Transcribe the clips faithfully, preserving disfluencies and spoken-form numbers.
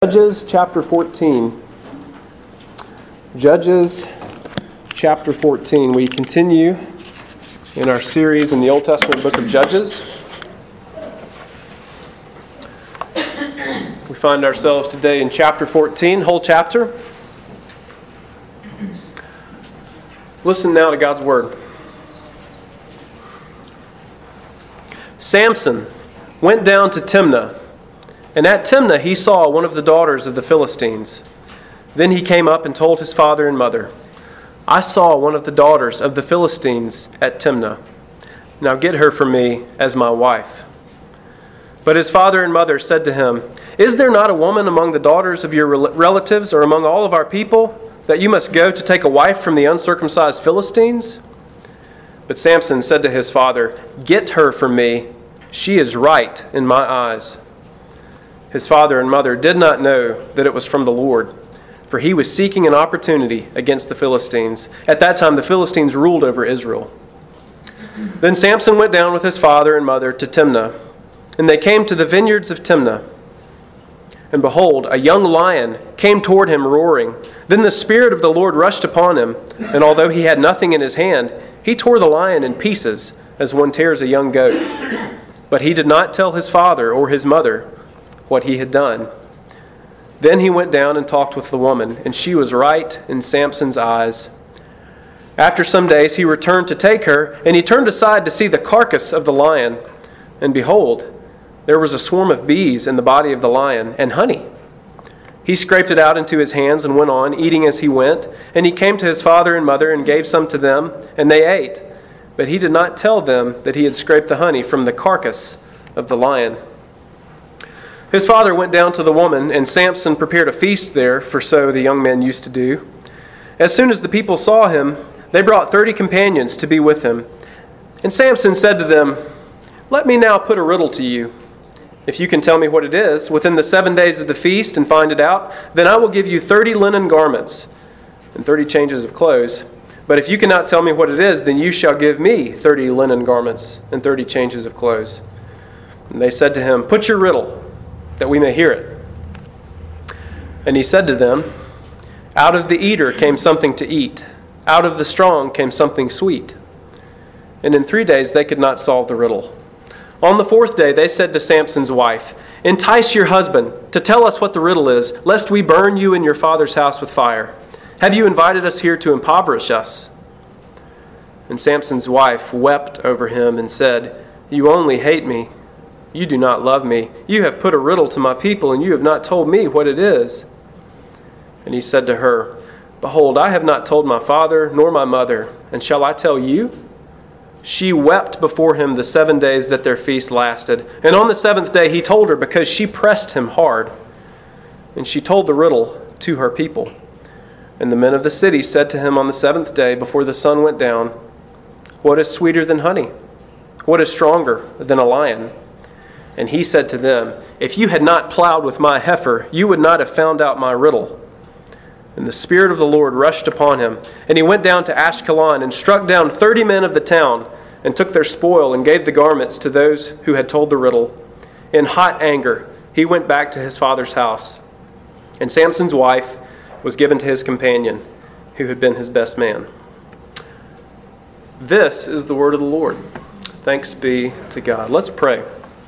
Judges chapter fourteen. Judges chapter fourteen. We continue in our series in the Old Testament book of Judges. We find ourselves today in chapter fourteen, whole chapter. Listen now to God's word. Samson went down to Timnah, and at Timnah he saw one of the daughters of the Philistines. Then he came up and told his father and mother, "I saw one of the daughters of the Philistines at Timnah. Now get her for me as my wife." But his father and mother said to him, "Is there not a woman among the daughters of your relatives or among all of our people that you must go to take a wife from the uncircumcised Philistines?" But Samson said to his father, "Get her for me. She is right in my eyes." His father and mother did not know that it was from the Lord, for he was seeking an opportunity against the Philistines. At that time, the Philistines ruled over Israel. Then Samson went down with his father and mother to Timnah, and they came to the vineyards of Timnah. And behold, a young lion came toward him roaring. Then the Spirit of the Lord rushed upon him, and although he had nothing in his hand, he tore the lion in pieces, as one tears a young goat. But he did not tell his father or his mother what he had done. Then he went down and talked with the woman, and she was right in Samson's eyes. After some days he returned to take her, and he turned aside to see the carcass of the lion. And behold, there was a swarm of bees in the body of the lion, and honey. He scraped it out into his hands and went on, eating as he went. And he came to his father and mother and gave some to them, and they ate. But he did not tell them that he had scraped the honey from the carcass of the lion. His father went down to the woman, and Samson prepared a feast there, for so the young men used to do. As soon as the people saw him, they brought thirty companions to be with him. And Samson said to them, "Let me now put a riddle to you. If you can tell me what it is within the seven days of the feast and find it out, then I will give you thirty linen garments and thirty changes of clothes. But if you cannot tell me what it is, then you shall give me thirty linen garments and thirty changes of clothes." And they said to him, "Put your riddle, that we may hear it." And he said to them, "Out of the eater came something to eat. Out of the strong came something sweet." And in three days they could not solve the riddle. On the fourth day they said to Samson's wife, "Entice your husband to tell us what the riddle is, lest we burn you and your father's house with fire. Have you invited us here to impoverish us?" And Samson's wife wept over him and said, "You only hate me. You do not love me. You have put a riddle to my people, and you have not told me what it is." And he said to her, "Behold, I have not told my father nor my mother, and shall I tell you?" She wept before him the seven days that their feast lasted. And on the seventh day he told her, because she pressed him hard. And she told the riddle to her people. And the men of the city said to him on the seventh day, before the sun went down, "What is sweeter than honey? What is stronger than a lion?" And he said to them, "If you had not plowed with my heifer, you would not have found out my riddle." And the Spirit of the Lord rushed upon him, and he went down to Ashkelon and struck down thirty men of the town, and took their spoil and gave the garments to those who had told the riddle. In hot anger, he went back to his father's house. And Samson's wife was given to his companion, who had been his best man. This is the word of the Lord. Thanks be to God. Let's pray.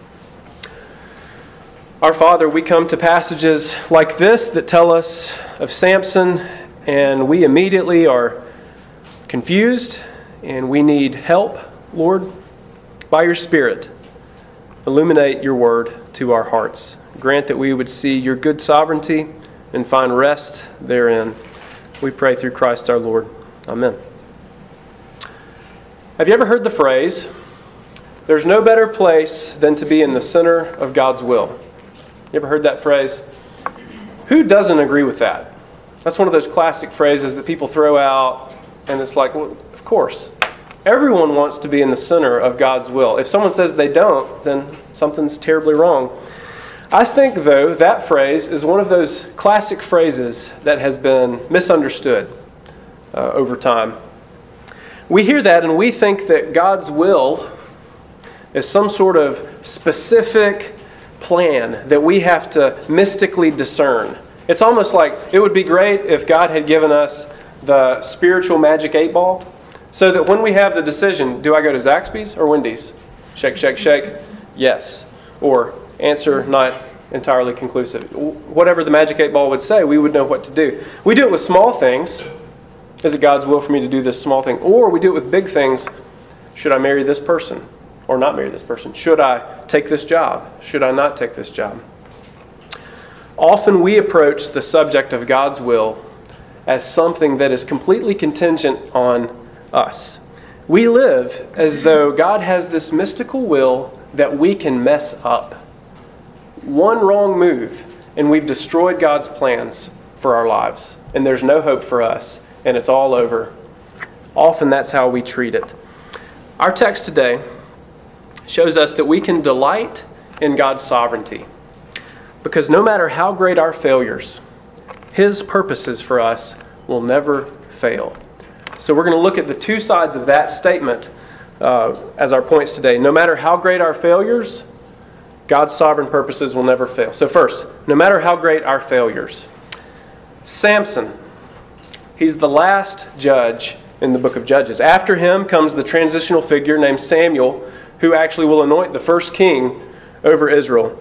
Our Father, we come to passages like this that tell us of Samson, and we immediately are confused, and we need help. Lord, by your Spirit, illuminate your word to our hearts. Grant that we would see your good sovereignty and find rest therein. We pray through Christ our Lord. Amen. Have you ever heard the phrase, "There's no better place than to be in the center of God's will"? You ever heard that phrase? Who doesn't agree with that? That's one of those classic phrases that people throw out, and it's like, well, of course. Everyone wants to be in the center of God's will. If someone says they don't, then something's terribly wrong. I think, though, that phrase is one of those classic phrases that has been misunderstood uh, over time. We hear that and we think that God's will is some sort of specific, plan that we have to mystically discern. It's almost like it would be great if God had given us the spiritual magic eight ball so that when we have the decision, do I go to Zaxby's or Wendy's? Shake, shake, shake. Yes. Or answer not entirely conclusive. Whatever the magic eight ball would say, we would know what to do. We do it with small things. Is it God's will for me to do this small thing? Or we do it with big things. Should I marry this person or not marry this person? Should I take this job? Should I not take this job? Often we approach the subject of God's will as something that is completely contingent on us. We live as though God has this mystical will that we can mess up. One wrong move, and we've destroyed God's plans for our lives. And there's no hope for us, and it's all over. Often that's how we treat it. Our text today shows us that we can delight in God's sovereignty. Because no matter how great our failures, His purposes for us will never fail. So we're going to look at the two sides of that statement uh, as our points today. No matter how great our failures, God's sovereign purposes will never fail. So first, no matter how great our failures. Samson, he's the last judge in the book of Judges. After him comes the transitional figure named Samuel, who actually will anoint the first king over Israel.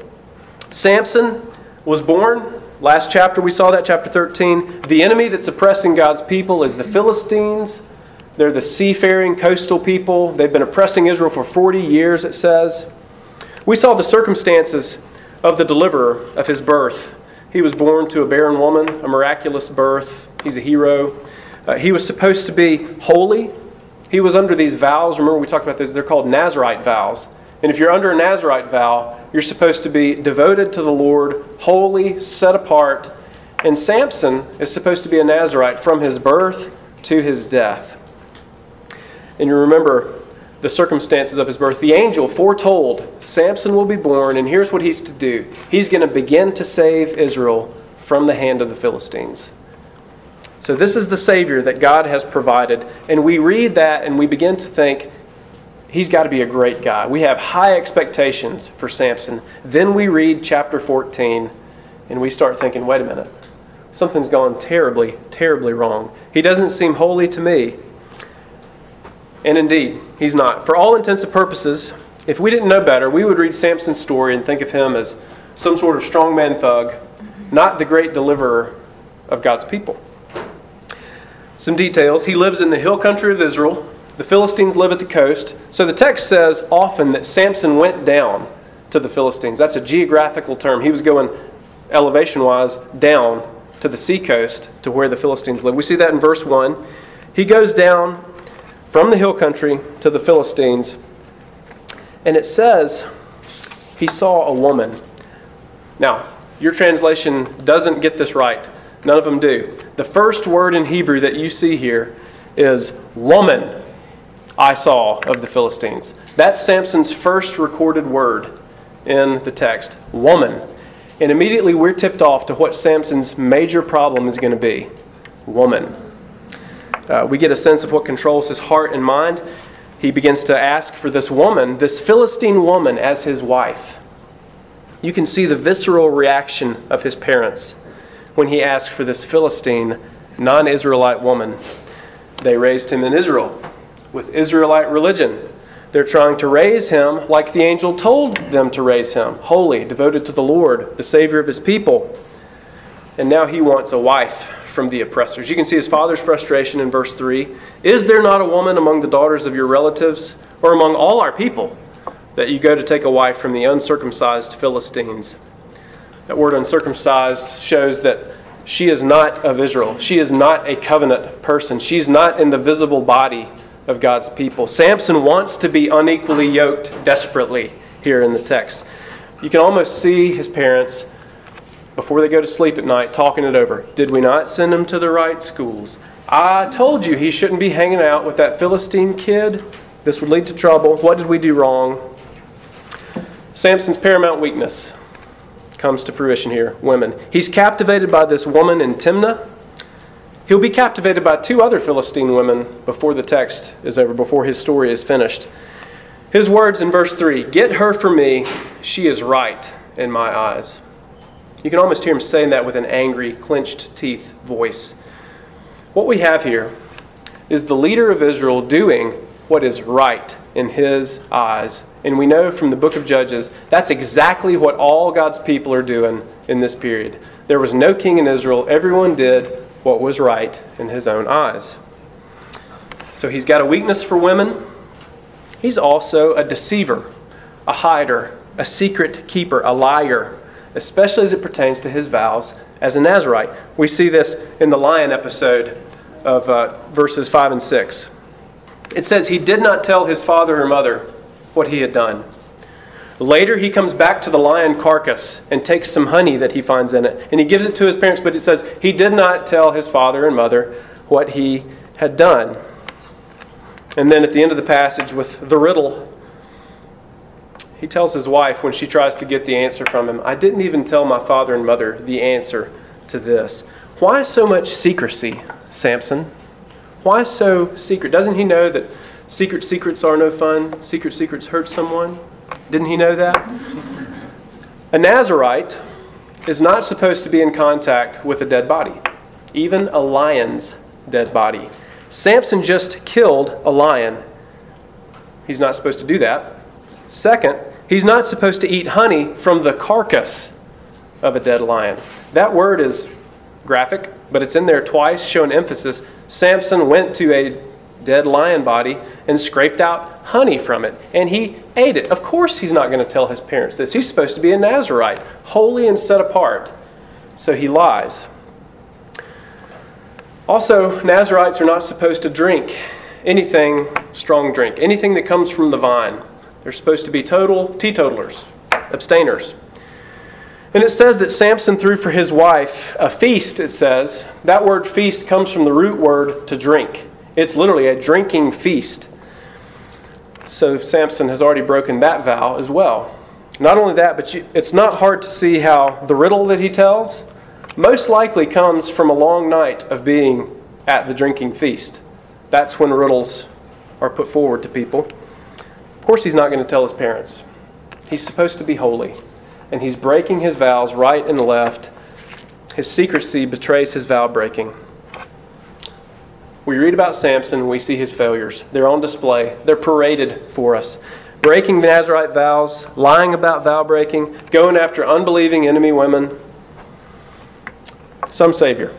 Samson was born, last chapter we saw that, chapter thirteen. The enemy that's oppressing God's people is the Philistines. They're the seafaring coastal people. They've been oppressing Israel for forty years, it says. We saw the circumstances of the deliverer of his birth. He was born to a barren woman, a miraculous birth. He's a hero. Uh, he was supposed to be holy. He was under these vows. Remember we talked about this. They're called Nazirite vows. And if you're under a Nazirite vow, you're supposed to be devoted to the Lord, holy, set apart. And Samson is supposed to be a Nazirite from his birth to his death. And you remember the circumstances of his birth. The angel foretold Samson will be born, and here's what he's to do. He's going to begin to save Israel from the hand of the Philistines. So this is the Savior that God has provided. And we read that and we begin to think, he's got to be a great guy. We have high expectations for Samson. Then we read chapter fourteen and we start thinking, wait a minute. Something's gone terribly, terribly wrong. He doesn't seem holy to me. And indeed, he's not. For all intents and purposes, if we didn't know better, we would read Samson's story and think of him as some sort of strongman thug, not the great deliverer of God's people. Some details. He lives in the hill country of Israel. The Philistines live at the coast. So the text says often that Samson went down to the Philistines. That's a geographical term. He was going elevation-wise down to the seacoast to where the Philistines live. We see that in verse one. He goes down from the hill country to the Philistines. And it says he saw a woman. Now, your translation doesn't get this right. None of them do. The first word in Hebrew that you see here is woman I saw of the Philistines. That's Samson's first recorded word in the text. Woman. And immediately we're tipped off to what Samson's major problem is going to be. Woman. Uh, we get a sense of what controls his heart and mind. He begins to ask for this woman, this Philistine woman, as his wife. You can see the visceral reaction of his parents when he asked for this Philistine, non-Israelite woman. They raised him in Israel with Israelite religion. They're trying to raise him like the angel told them to raise him, holy, devoted to the Lord, the Savior of his people. And now he wants a wife from the oppressors. You can see his father's frustration in verse three. Is there not a woman among the daughters of your relatives, or among all our people, that you go to take a wife from the uncircumcised Philistines? That word uncircumcised shows that she is not of Israel. She is not a covenant person. She's not in the visible body of God's people. Samson wants to be unequally yoked desperately here in the text. You can almost see his parents, before they go to sleep at night, talking it over. Did we not send him to the right schools? I told you he shouldn't be hanging out with that Philistine kid. This would lead to trouble. What did we do wrong? Samson's paramount weakness comes to fruition here, women. He's captivated by this woman in Timnah. He'll be captivated by two other Philistine women before the text is over, before his story is finished. His words in verse three, get her for me, she is right in my eyes. You can almost hear him saying that with an angry, clenched teeth voice. What we have here is the leader of Israel doing what is right in his eyes. And we know from the book of Judges, that's exactly what all God's people are doing in this period. There was no king in Israel. Everyone did what was right in his own eyes. So he's got a weakness for women. He's also a deceiver, a hider, a secret keeper, a liar, especially as it pertains to his vows as a Nazirite. We see this in the lion episode of uh, verses five and six. It says he did not tell his father or mother what he had done. Later he comes back to the lion carcass and takes some honey that he finds in it, and he gives it to his parents, but it says he did not tell his father and mother what he had done. And then at the end of the passage with the riddle, he tells his wife when she tries to get the answer from him, I didn't even tell my father and mother the answer to this. Why so much secrecy, Samson? Why so secret? Doesn't he know that secret secrets are no fun? Secret secrets hurt someone? Didn't he know that? A Nazirite is not supposed to be in contact with a dead body, even a lion's dead body. Samson just killed a lion. He's not supposed to do that. Second, he's not supposed to eat honey from the carcass of a dead lion. That word is graphic, but it's in there twice, showing emphasis. Samson went to a dead lion body and scraped out honey from it, and he ate it. Of course he's not going to tell his parents this. He's supposed to be a Nazirite, holy and set apart. So he lies. Also, Nazirites are not supposed to drink anything strong drink, anything that comes from the vine. They're supposed to be total teetotalers, abstainers. And it says that Samson threw for his wife a feast, it says. That word feast comes from the root word to drink. It's literally a drinking feast. So Samson has already broken that vow as well. Not only that, but you, it's not hard to see how the riddle that he tells most likely comes from a long night of being at the drinking feast. That's when riddles are put forward to people. Of course, he's not going to tell his parents. He's supposed to be holy, and he's breaking his vows right and left. His secrecy betrays his vow breaking. We read about Samson and we see his failures. They're on display. They're paraded for us. Breaking the Nazirite vows, lying about vow breaking, going after unbelieving enemy women. Some Savior.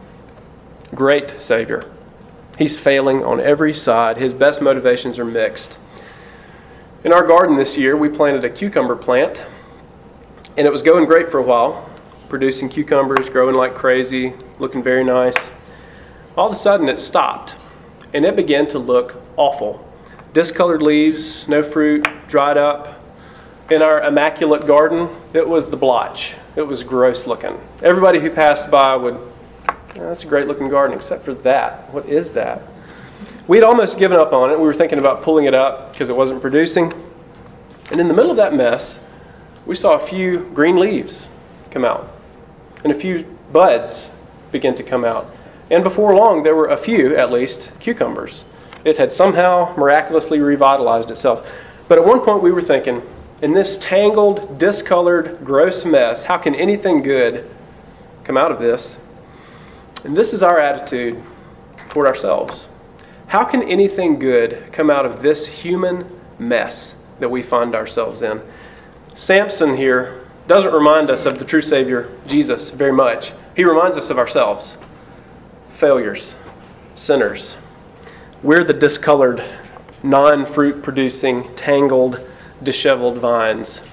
Great Savior. He's failing on every side. His best motivations are mixed. In our garden this year, we planted a cucumber plant, and it was going great for a while, producing cucumbers, growing like crazy, looking very nice. All of a sudden, it stopped, and it began to look awful. Discolored leaves, no fruit, dried up. In our immaculate garden, it was the blotch. It was gross looking. Everybody who passed by would, oh, that's a great looking garden, except for that. What is that? We'd almost given up on it. We were thinking about pulling it up because it wasn't producing. And in the middle of that mess, we saw a few green leaves come out, and a few buds begin to come out. And before long, there were a few, at least, cucumbers. It had somehow miraculously revitalized itself. But at one point we were thinking, in this tangled, discolored, gross mess, how can anything good come out of this? And this is our attitude toward ourselves. How can anything good come out of this human mess that we find ourselves in? Samson here doesn't remind us of the true Savior, Jesus, very much. He reminds us of ourselves. Failures, sinners. We're the discolored, non-fruit producing, tangled, disheveled vines.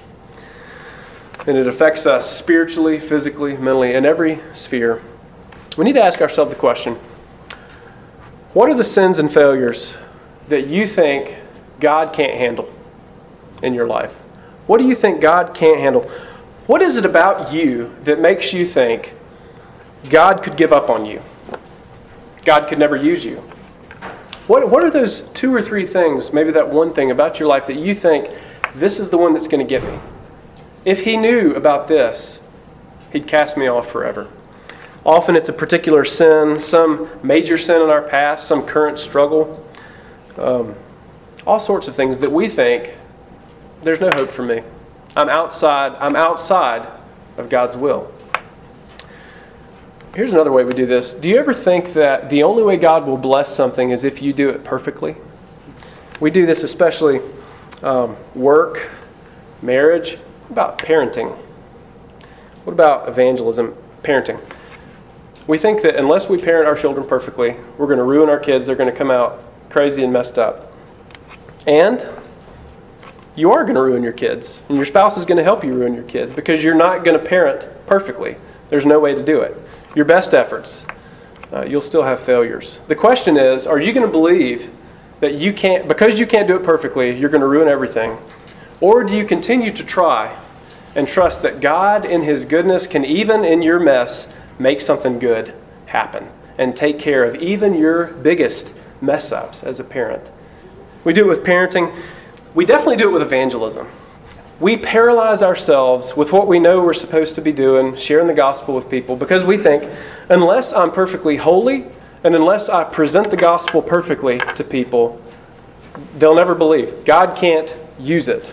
And it affects us spiritually, physically, mentally, in every sphere. We need to ask ourselves the question, what are the sins and failures that you think God can't handle in your life? What do you think God can't handle? What is it about you that makes you think God could give up on you? God could never use you? What, what are those two or three things, maybe that one thing about your life that you think, this is the one that's going to get me? If he knew about this, he'd cast me off forever. Often it's a particular sin, some major sin in our past, some current struggle, um, all sorts of things that we think, there's no hope for me. I'm outside, I'm outside of God's will. Here's another way we do this. Do you ever think that the only way God will bless something is if you do it perfectly? We do this especially um, work, marriage, what about parenting? What about evangelism, parenting? We think that unless we parent our children perfectly, we're going to ruin our kids. They're going to come out crazy and messed up. And you are going to ruin your kids. And your spouse is going to help you ruin your kids because you're not going to parent perfectly. There's no way to do it. Your best efforts, uh, you'll still have failures. The question is, are you going to believe that you can't, because you can't do it perfectly, you're going to ruin everything? Or do you continue to try and trust that God in His goodness can, even in your mess, make something good happen and take care of even your biggest mess-ups as a parent? We do it with parenting. We definitely do it with evangelism. We paralyze ourselves with what we know we're supposed to be doing, sharing the gospel with people, because we think, unless I'm perfectly holy and unless I present the gospel perfectly to people, they'll never believe. God can't use it.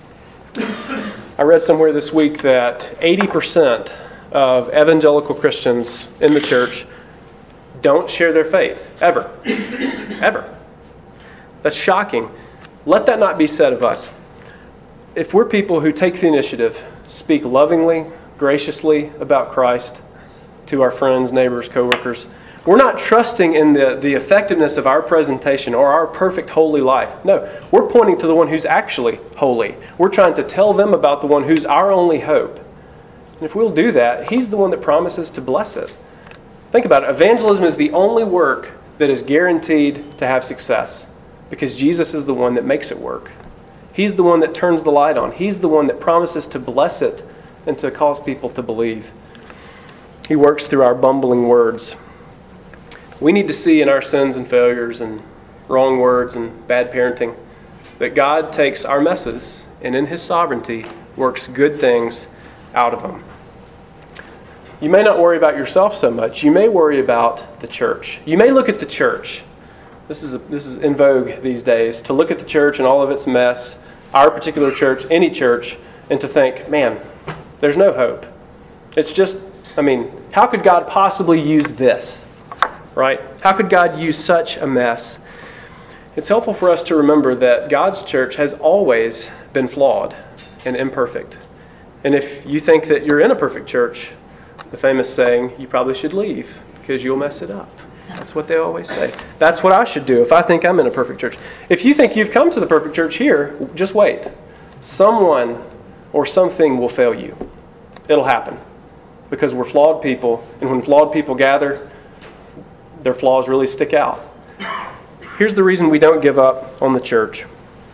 I read somewhere this week that eighty percent of evangelical Christians in the church don't share their faith, ever. Ever. That's shocking. Let that not be said of us. If we're people who take the initiative, speak lovingly, graciously about Christ to our friends, neighbors, coworkers, we're not trusting in the, the effectiveness of our presentation or our perfect holy life. No, we're pointing to the one who's actually holy. We're trying to tell them about the one who's our only hope. And if we'll do that, He's the one that promises to bless it. Think about it. Evangelism is the only work that is guaranteed to have success because Jesus is the one that makes it work. He's the one that turns the light on. He's the one that promises to bless it and to cause people to believe. He works through our bumbling words. We need to see in our sins and failures and wrong words and bad parenting that God takes our messes and in His sovereignty works good things out of them. You may not worry about yourself so much. You may worry about the church. You may look at the church. This is a, this is in vogue these days, to look at the church and all of its mess, our particular church, any church, and to think, man, there's no hope. It's just, I mean, how could God possibly use this? Right? How could God use such a mess? It's helpful for us to remember that God's church has always been flawed and imperfect. And if you think that you're in a perfect church, the famous saying, you probably should leave because you'll mess it up. That's what they always say. That's what I should do if I think I'm in a perfect church. If you think you've come to the perfect church here, just wait. Someone or something will fail you. It'll happen because we're flawed people, and when flawed people gather, their flaws really stick out. Here's the reason we don't give up on the church.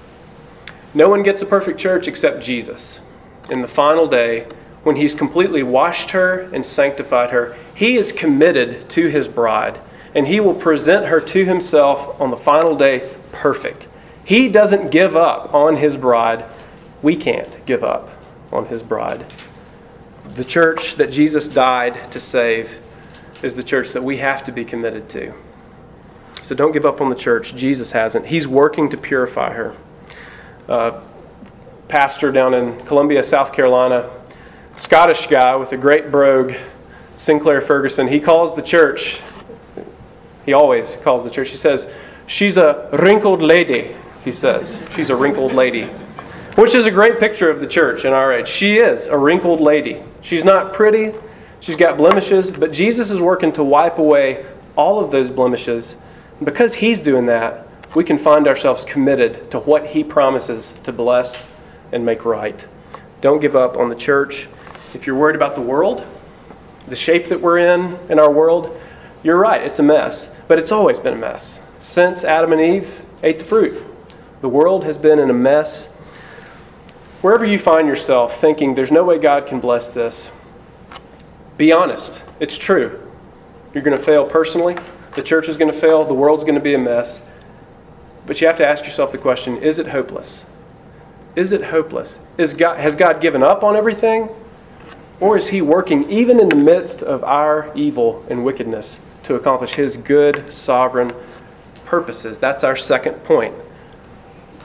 No one gets a perfect church except Jesus. In the final day, when He's completely washed her and sanctified her, He is committed to His bride, and He will present her to Himself on the final day perfect. He doesn't give up on His bride. We can't give up on His bride. The church that Jesus died to save is the church that we have to be committed to. So don't give up on the church. Jesus hasn't. He's working to purify her. Uh, pastor down in Columbia, South Carolina, Scottish guy with a great brogue, Sinclair Ferguson, he calls the church, he always calls the church, he says, she's a wrinkled lady, he says. She's a wrinkled lady. Which is a great picture of the church in our age. She is a wrinkled lady. She's not pretty. She's got blemishes, but Jesus is working to wipe away all of those blemishes. And because He's doing that, we can find ourselves committed to what He promises to bless and make right. Don't give up on the church. If you're worried about the world, the shape that we're in in our world, you're right, it's a mess. But it's always been a mess. Since Adam and Eve ate the fruit, the world has been in a mess. Wherever you find yourself thinking there's no way God can bless this, be honest. It's true. You're going to fail personally. The church is going to fail. The world's going to be a mess. But you have to ask yourself the question, is it hopeless? Is it hopeless? Is God, has God given up on everything? Or is He working even in the midst of our evil and wickedness to accomplish His good, sovereign purposes? That's our second point.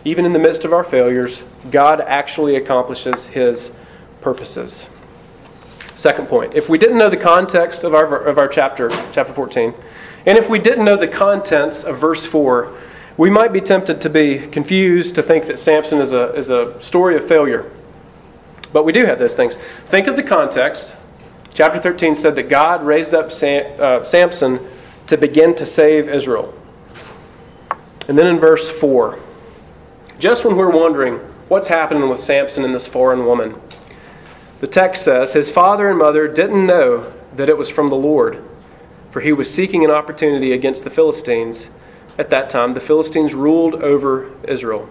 even in the midst of our failures, God actually accomplishes his purposes. Second point, if we didn't know the context of our of our chapter, chapter fourteen, and if we didn't know the contents of verse four, we might be tempted to be confused, to think that Samson is a, is a story of failure. But we do have those things. Think of the context. Chapter thirteen said that God raised up Sam, uh, Samson to begin to save Israel. And then in verse four, just when we're wondering what's happening with Samson and this foreign woman, the text says, his father and mother didn't know that it was from the Lord, for he was seeking an opportunity against the Philistines. At that time, the Philistines ruled over Israel.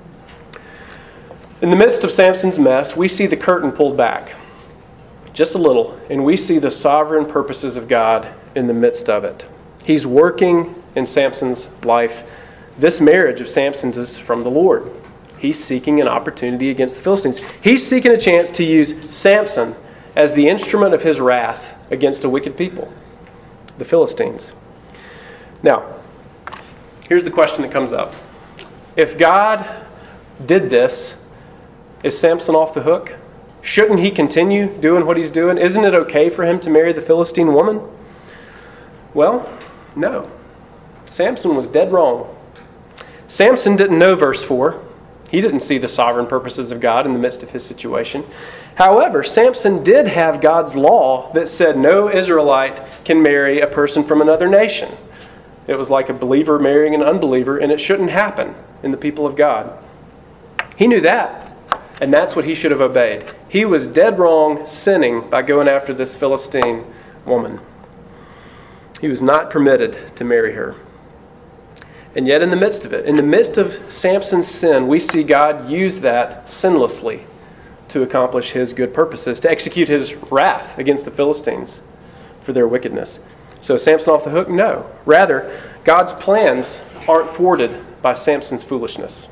In the midst of Samson's mess, we see the curtain pulled back just a little, and we see the sovereign purposes of God in the midst of it. He's working in Samson's life. This marriage of Samson's is from the Lord. He's seeking an opportunity against the Philistines. He's seeking a chance to use Samson as the instrument of his wrath against a wicked people, the Philistines. Now, here's the question that comes up. If God did this, is Samson off the hook? Shouldn't he continue doing what he's doing? Isn't it okay for him to marry the Philistine woman? Well, no. Samson was dead wrong. Samson didn't know verse four. He didn't see the sovereign purposes of God in the midst of his situation. However, Samson did have God's law that said no Israelite can marry a person from another nation. It was like a believer marrying an unbeliever, and it shouldn't happen in the people of God. He knew that, and that's what he should have obeyed. He was dead wrong sinning by going after this Philistine woman. He was not permitted to marry her. And yet in the midst of it, in the midst of Samson's sin, we see God use that sinlessly to accomplish his good purposes, to execute his wrath against the Philistines for their wickedness. So is Samson off the hook? No. Rather, God's plans aren't thwarted by Samson's foolishness.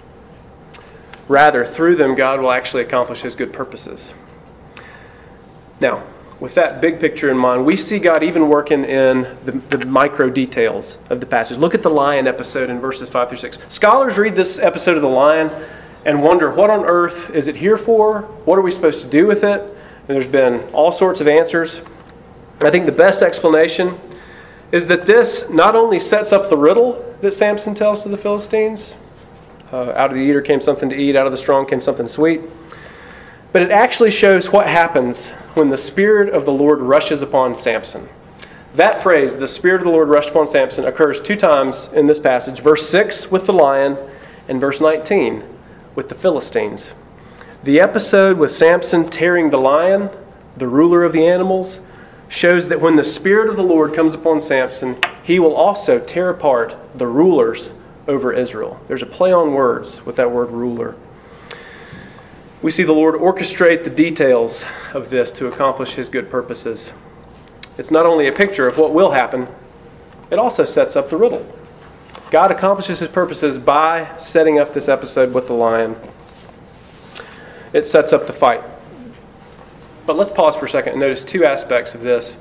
Rather, through them, God will actually accomplish his good purposes. Now, with that big picture in mind, we see God even working in the, the micro details of the passage. Look at the lion episode in verses five through six. Scholars read this episode of the lion and wonder, what on earth is it here for? What are we supposed to do with it? And there's been all sorts of answers. I think the best explanation is that this not only sets up the riddle that Samson tells to the Philistines, uh, out of the eater came something to eat, out of the strong came something sweet, but it actually shows what happens when the Spirit of the Lord rushes upon Samson. That phrase, the Spirit of the Lord rushed upon Samson, occurs two times in this passage. Verse six with the lion and verse nineteen with the Philistines. The episode with Samson tearing the lion, the ruler of the animals, shows that when the Spirit of the Lord comes upon Samson, he will also tear apart the rulers over Israel. There's a play on words with that word ruler. We see the Lord orchestrate the details of this to accomplish his good purposes. It's not only a picture of what will happen, it also sets up the riddle. God accomplishes his purposes by setting up this episode with the lion. It sets up the fight. But let's pause for a second and notice two aspects of this.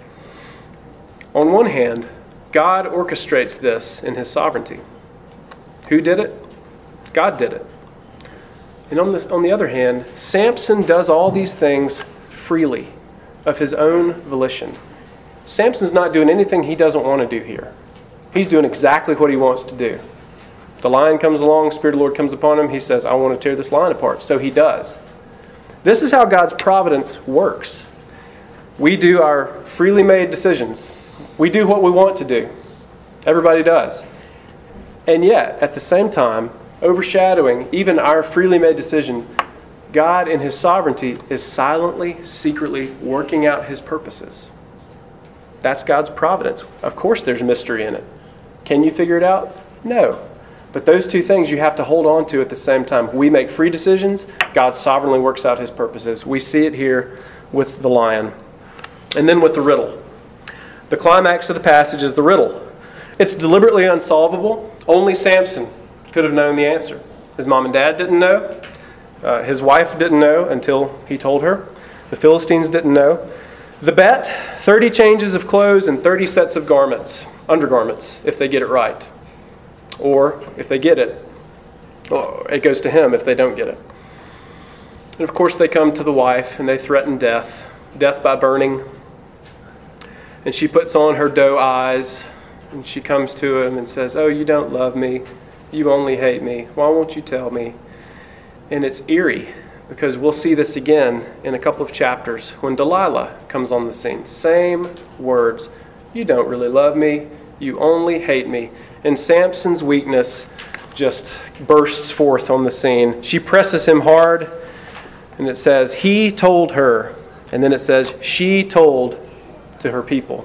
On one hand, God orchestrates this in his sovereignty. Who did it? God did it. And on the, on the other hand, Samson does all these things freely, of his own volition. Samson's not doing anything he doesn't want to do here. He's doing exactly what he wants to do. The lion comes along, Spirit of the Lord comes upon him, he says, I want to tear this lion apart. So he does. This is how God's providence works. We do our freely made decisions. We do what we want to do. Everybody does. And yet, at the same time, overshadowing even our freely made decision, God in his sovereignty is silently, secretly working out his purposes. That's God's providence. Of course there's mystery in it. Can you figure it out? No. But those two things you have to hold on to at the same time. We make free decisions. God sovereignly works out his purposes. We see it here with the lion. And then with the riddle. The climax of the passage is the riddle. It's deliberately unsolvable. Only Samson could have known the answer. His mom and dad didn't know. Uh, his wife didn't know until he told her. The Philistines didn't know. The bet, thirty changes of clothes and thirty sets of garments, undergarments, if they get it right. Or, if they get it, Well, it goes to him if they don't get it. And of course they come to the wife and they threaten death, death by burning. And she puts on her doe eyes and she comes to him and says, "Oh, you don't love me. You only hate me. Why won't you tell me?" And it's eerie because we'll see this again in a couple of chapters when Delilah comes on the scene. Same words. You don't really love me. You only hate me. And Samson's weakness just bursts forth on the scene. She presses him hard, and it says, he told her. And then it says, she told to her people.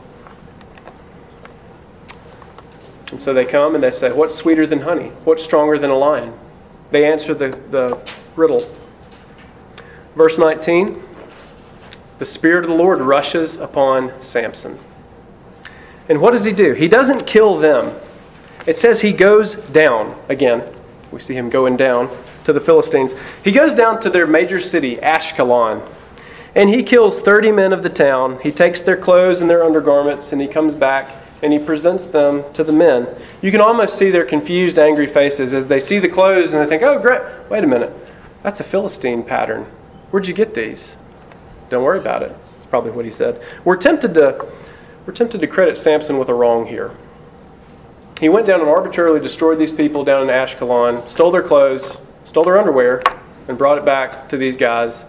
And so they come and they say, what's sweeter than honey? What's stronger than a lion? They answer the, the riddle. Verse nineteen, the Spirit of the Lord rushes upon Samson. And what does he do? He doesn't kill them. It says he goes down. Again, we see him going down to the Philistines. He goes down to their major city, Ashkelon. And he kills thirty men of the town. He takes their clothes and their undergarments, and he comes back and he presents them to the men. You can almost see their confused, angry faces as they see the clothes and they think, oh, great, wait a minute. That's a Philistine pattern. Where'd you get these? Don't worry about it. That's probably what he said. We're tempted to, we're tempted to credit Samson with a wrong here. He went down and arbitrarily destroyed these people down in Ashkelon, stole their clothes, stole their underwear, and brought it back to these guys.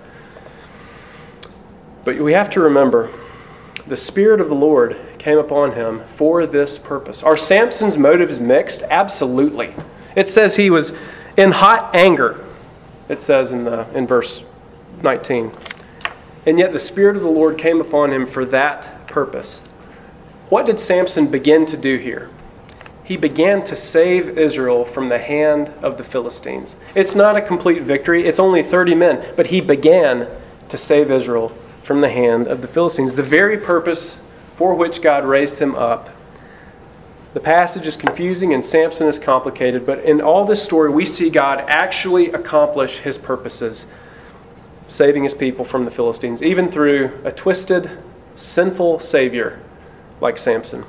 But we have to remember, the Spirit of the Lord came upon him for this purpose. Are Samson's motives mixed? Absolutely. It says he was in hot anger, it says in the in verse nineteen. And yet the Spirit of the Lord came upon him for that purpose. What did Samson begin to do here? He began to save Israel from the hand of the Philistines. It's not a complete victory. It's only thirty men. But he began to save Israel from the hand of the Philistines. The very purpose for which God raised him up. The passage is confusing and Samson is complicated. But in all this story, we see God actually accomplish his purposes, saving his people from the Philistines, even through a twisted, sinful Savior like Samson.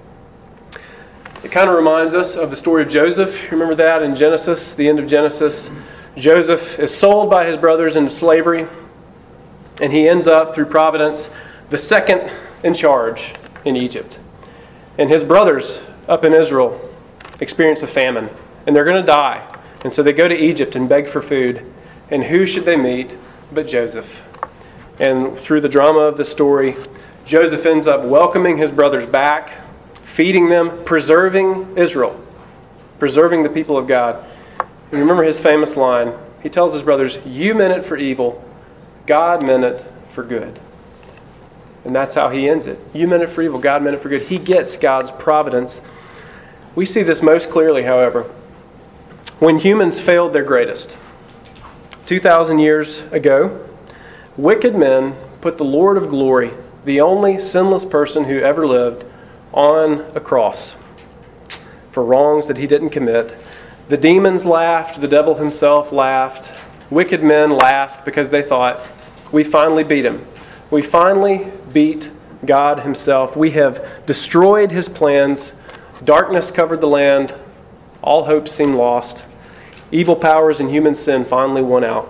It kind of reminds us of the story of Joseph. Remember that in Genesis, the end of Genesis? Joseph is sold by his brothers into slavery, and he ends up, through providence, the second in charge in Egypt. And his brothers up in Israel experience a famine, and they're going to die. And so they go to Egypt and beg for food. And who should they meet but Joseph? And through the drama of the story, Joseph ends up welcoming his brothers back, feeding them, preserving Israel, preserving the people of God. And remember his famous line. He tells his brothers, you meant it for evil, God meant it for good. And that's how he ends it. You meant it for evil, God meant it for good. He gets God's providence. We see this most clearly, however, when humans failed their greatest. two thousand years ago, wicked men put the Lord of glory, the only sinless person who ever lived, on a cross for wrongs that he didn't commit. The demons laughed, the devil himself laughed. Wicked men laughed because they thought, we finally beat him. We finally beat God himself. We have destroyed his plans. Darkness covered the land. All hope seemed lost. Evil powers and human sin finally won out.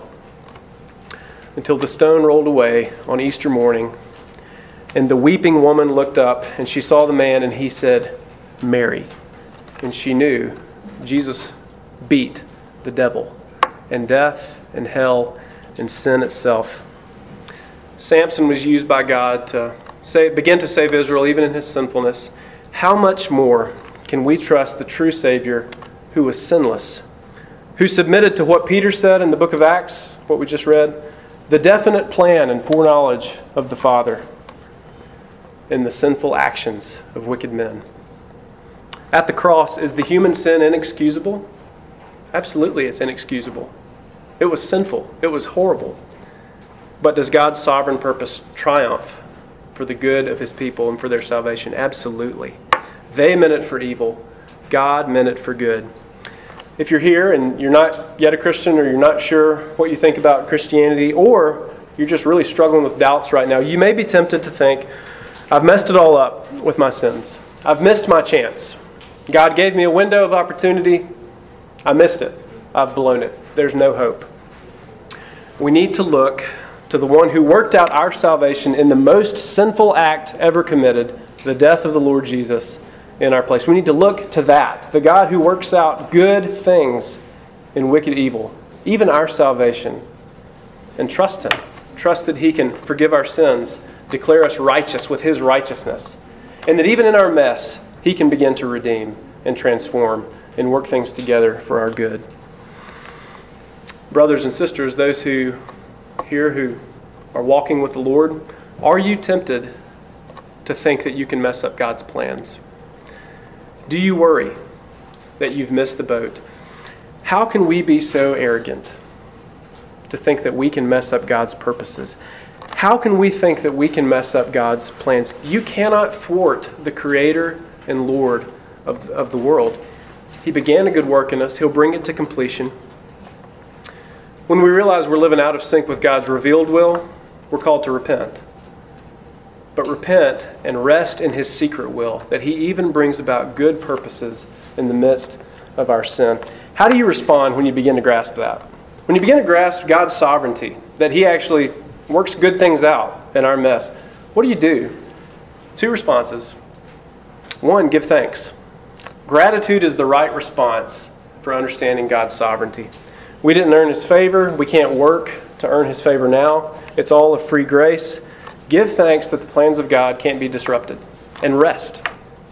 Until the stone rolled away on Easter morning, and the weeping woman looked up, and she saw the man, and he said, Mary. And she knew Jesus beat the devil, and death, and hell, and sin itself. Samson was used by God to save, begin to save Israel, even in his sinfulness. How much more can we trust the true Savior who was sinless, who submitted to what Peter said in the book of Acts, what we just read, the definite plan and foreknowledge of the Father, in the sinful actions of wicked men. At the cross, is the human sin inexcusable? Absolutely, it's inexcusable. It was sinful. It was horrible. But does God's sovereign purpose triumph for the good of his people and for their salvation? Absolutely. They meant it for evil. God meant it for good. If you're here and you're not yet a Christian, or you're not sure what you think about Christianity, or you're just really struggling with doubts right now, you may be tempted to think, I've messed it all up with my sins. I've missed my chance. God gave me a window of opportunity. I missed it. I've blown it. There's no hope. We need to look to the one who worked out our salvation in the most sinful act ever committed, the death of the Lord Jesus in our place. We need to look to that, the God who works out good things in wicked evil, even our salvation, and trust Him. Trust that He can forgive our sins, declare us righteous with His righteousness, and that even in our mess, He can begin to redeem and transform and work things together for our good. Brothers and sisters, those who here who are walking with the Lord, are you tempted to think that you can mess up God's plans? Do you worry that you've missed the boat? How can we be so arrogant to think that we can mess up God's purposes? How can we think that we can mess up God's plans? You cannot thwart the Creator and Lord of, of the world. He began a good work in us. He'll bring it to completion. When we realize we're living out of sync with God's revealed will, we're called to repent. But repent and rest in His secret will, that He even brings about good purposes in the midst of our sin. How do you respond when you begin to grasp that? When you begin to grasp God's sovereignty, that He actually works good things out in our mess, what do you do? Two responses. One, give thanks. Gratitude is the right response for understanding God's sovereignty. We didn't earn His favor. We can't work to earn His favor now. It's all a free grace. Give thanks that the plans of God can't be disrupted. And rest.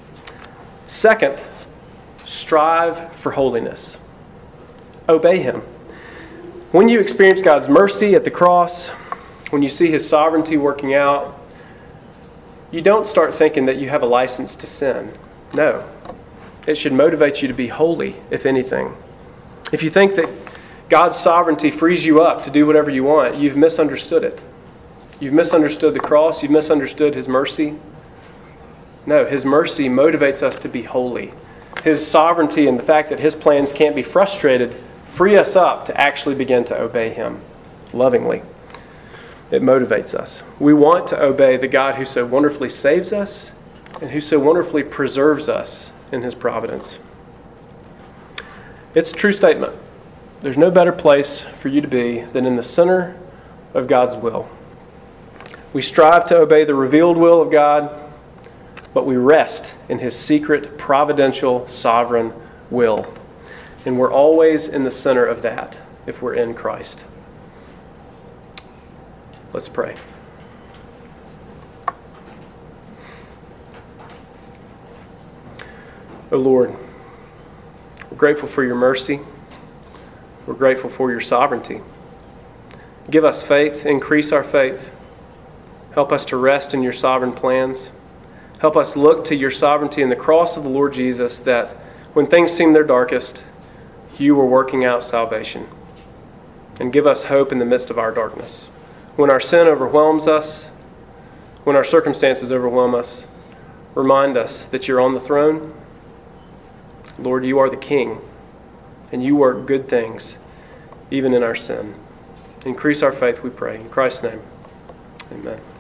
Second, strive for holiness. Obey Him. When you experience God's mercy at the cross, when you see His sovereignty working out, you don't start thinking that you have a license to sin. No. It should motivate you to be holy, if anything. If you think that God's sovereignty frees you up to do whatever you want, you've misunderstood it. You've misunderstood the cross. You've misunderstood His mercy. No, His mercy motivates us to be holy. His sovereignty and the fact that His plans can't be frustrated free us up to actually begin to obey Him lovingly. It motivates us. We want to obey the God who so wonderfully saves us and who so wonderfully preserves us in His providence. It's a true statement. There's no better place for you to be than in the center of God's will. We strive to obey the revealed will of God, but we rest in His secret, providential, sovereign will. And we're always in the center of that if we're in Christ. Let's pray. O Lord, we're grateful for Your mercy. We're grateful for Your sovereignty. Give us faith, increase our faith. Help us to rest in Your sovereign plans. Help us look to Your sovereignty in the cross of the Lord Jesus, that when things seem their darkest, You were working out salvation. And give us hope in the midst of our darkness. When our sin overwhelms us, when our circumstances overwhelm us, remind us that You're on the throne. Lord, You are the King, and You work good things, even in our sin. Increase our faith, we pray. In Christ's name, amen.